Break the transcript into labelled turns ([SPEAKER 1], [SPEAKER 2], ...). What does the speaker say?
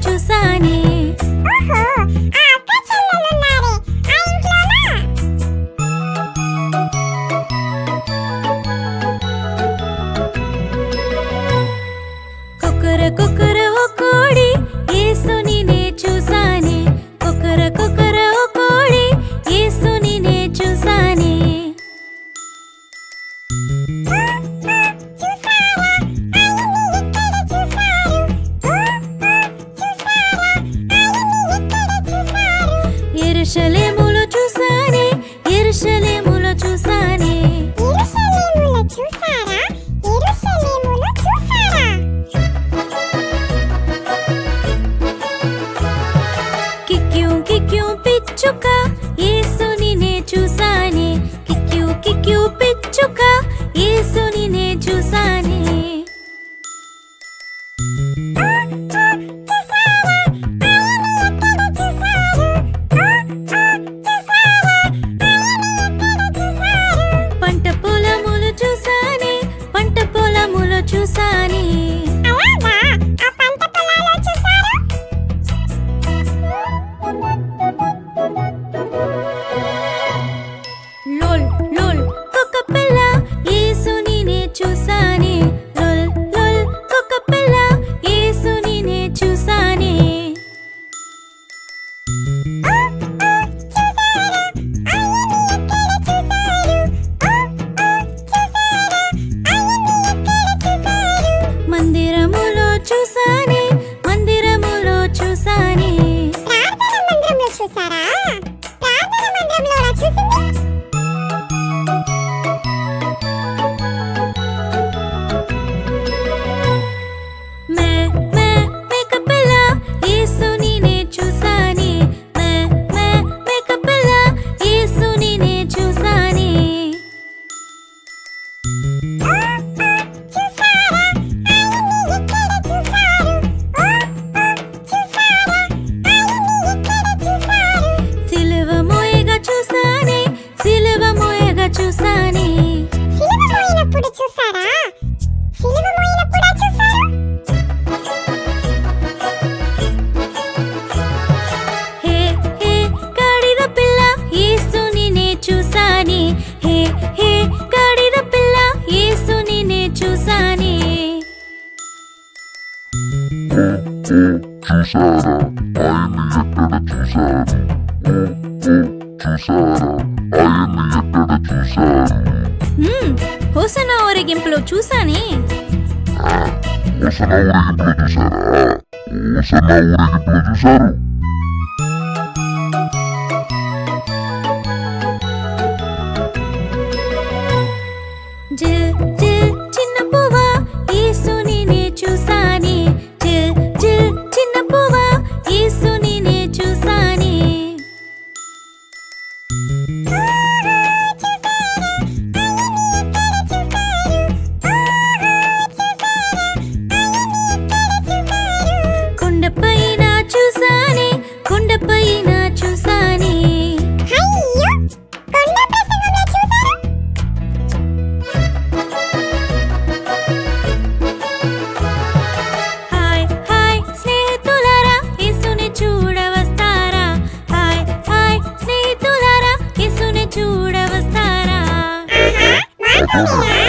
[SPEAKER 1] చూసానే.
[SPEAKER 2] ఓహో, ఆ అక్క చెల్లెలున్నారే, ఆ ఇంట్లోనా?
[SPEAKER 1] కుక్కర కుక్కర ఓ కోడి యేసుని నే చూసానే. కుక్కర కుక్కర ఓ కోడి యేసుని నే చూసానే. యెరూషలేములో చూసానే, యెరూషలేములో చూసానే.
[SPEAKER 2] యెరూషలేములో చూసారా? యెరూషలేములో చూసారా?
[SPEAKER 1] కిక్యూ కిక్యూ పిచ్చుక యేసుని నే చూసానే. కిక్యూ కిక్యూ పిచ్చుక యేసుని నే చూసానే. పంట పొలములు చూసానే, పంట పొలములు చూసానే.
[SPEAKER 2] అలాగా, ఆ పంట పొలాల్లో చూసారా?
[SPEAKER 1] లోల్ లోల్ కుక్క పిల్ల యేసుని నే చూసానే. లోల్ లోల్ కుక్క పిల్ల యేసుని నే చూసానే. మందిరములో చూసానే, మందిరములో చూసానే.
[SPEAKER 2] ప్రార్థన మందిరంలో చూసారా? ప్రార్థన మందిరంలో ఎలా చూసింది?
[SPEAKER 1] మే మే మేక పిల్ల యేసుని నే చూసానే. మే మే మేక పిల్ల యేసుని నే చూసానే. సిలువ మోయగా చూసానే, సిలువ మోయగా చూసానే.
[SPEAKER 2] సిలువ మోయినప్పుడు చూసారా? సిలువ మోయినప్పుడా చూసారు?
[SPEAKER 1] హే హే గాడిద పిల్ల యేసుని నే చూసానే. హే హే గాడిద పిల్ల యేసుని నే చూసానే.
[SPEAKER 3] చూసారా ఆయన్ని ఎక్కడ చూశారు? చూసారా ఆయన్ని ఎక్కడ చూశారు?
[SPEAKER 1] హోసన్న ఊరేగింపులో చూసానే.
[SPEAKER 3] ఓసన ఊరేగింపులో చూశారా? ఓసన ఊరేగింపులో చూశారు?
[SPEAKER 1] జిల్ జిల్ చిన్న పువ్వా యేసుని నే చూసానే. జిల్ జిల్ చిన్న పువ్వా యేసుని నే చూసానే. కొండపైన చూసానే, కొండపైన చూసానే.
[SPEAKER 2] అయ్యో, కొండ ప్రసంగంలో చూసారా?
[SPEAKER 1] హాయ్ హాయ్ స్నేహితులారా యేసుని చూడవస్తారా? హాయ్ హాయ్ స్నేహితులారా యేసుని చూడవస్తారా?
[SPEAKER 2] ఆహా, మాకేనా?